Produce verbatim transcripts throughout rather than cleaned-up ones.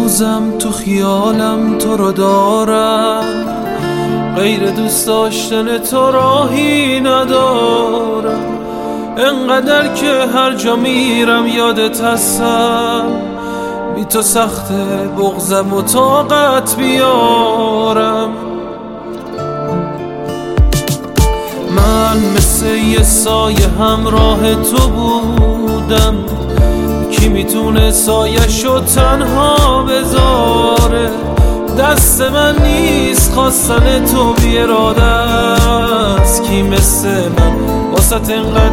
روزم تو خیالم تو رو دارم، غیر دوست داشتن تو راهی ندارم. انقدر که هر جا میرم یادت هستم، بی تو سخته بغضم و طاقت بیارم. من مثل یه سایه همراه تو بودم، کی میتونه سایه‌شو تنها بذاره؟ دست من نیست خواستن تو بی اراده است، کی مثل من واسط انقدر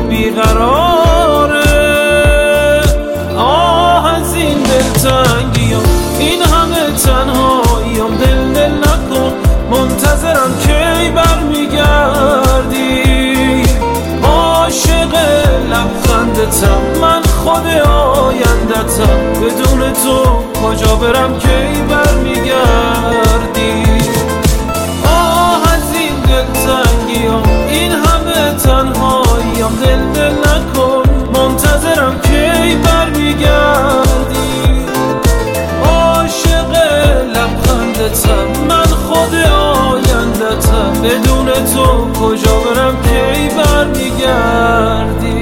بیقراره؟ آه از این دلتنگیام، این همه تنهاییام، دل دل نکن منتظرم کی برمیگردی. عاشق لبخندتم، من خود آیندتم، بدون تو کجا برم کی برمیگردی. آه از این دلتنگیام، این همه تنهاییام، دل دل نکن منتظرم کی برمیگردی. عاشق لبخندتم، من خود آیندتم، بدون تو کجا برم کی برمیگردی.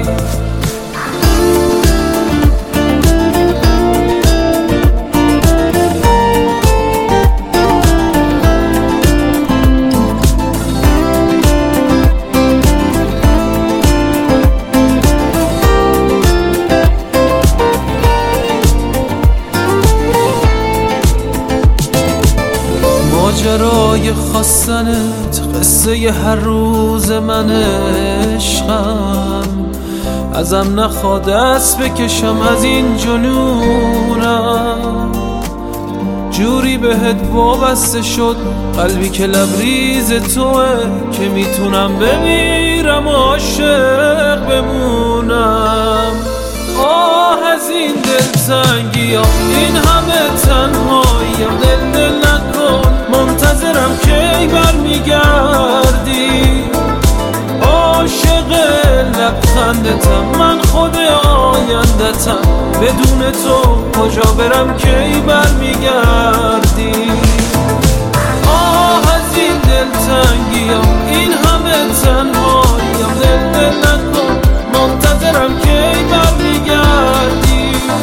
ماجرای خواستنت قصه ی هر روز من عشقم، ازم نخواد دست بکشم از این جنونم. جوری بهت وابسته شد قلبی که لبریز توه، که میتونم بمیرم عاشق بمونم. آه از این دلتنگیام، این همه تنهاییام، دل دل نکن منتظرم کی برمیگردی. عاشق لبخندتم، من خود آیندتم، بدون تو کجا برم کی برمیگردی. آه از این دلتنگیام، این همه تنهاییام، دل دل نکن منتظرم کی برمیگردی.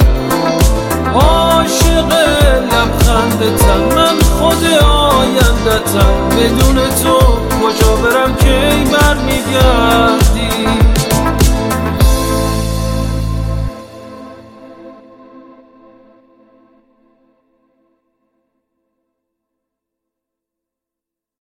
عاشق لبخندتم، من خود آیندتم، بدون تو کجا برم کی برمیگردی.